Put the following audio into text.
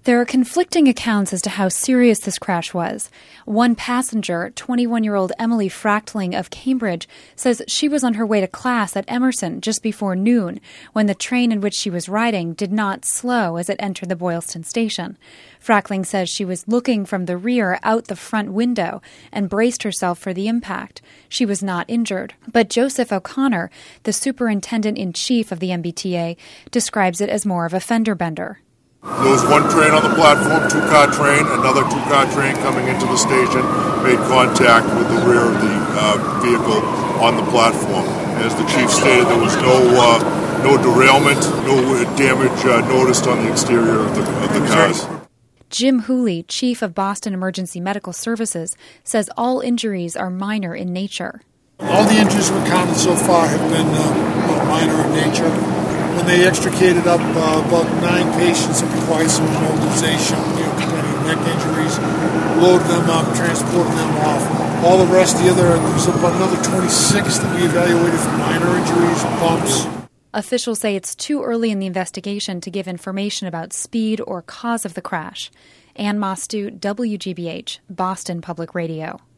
There are conflicting accounts as to how serious this crash was. One passenger, 21-year-old Emily Frachtling of Cambridge, says she was on her way to class at Emerson just before noon when the train in which she was riding did not slow as it entered the Boylston station. Frachtling says she was looking from the rear out the front window and braced herself for the impact. She was not injured. But Joseph O'Connor, the superintendent-in-chief of the MBTA, describes it as more of a fender bender. There was one train on the platform, two-car train, another two-car train coming into the station, made contact with the rear of the vehicle on the platform. As the chief stated, there was no derailment, no damage noticed on the exterior of the cars. Jim Hooley, chief of Boston Emergency Medical Services, says all injuries are minor in nature. All the injuries we've counted so far have been minor in nature. When they extricated up about 9 patients that required some immobilization, complaining neck injuries, loaded them up, transported them off. All the rest, there's about another 26 that we evaluated for minor injuries, bumps. Officials say it's too early in the investigation to give information about speed or cause of the crash. Ann Mostu, WGBH, Boston Public Radio.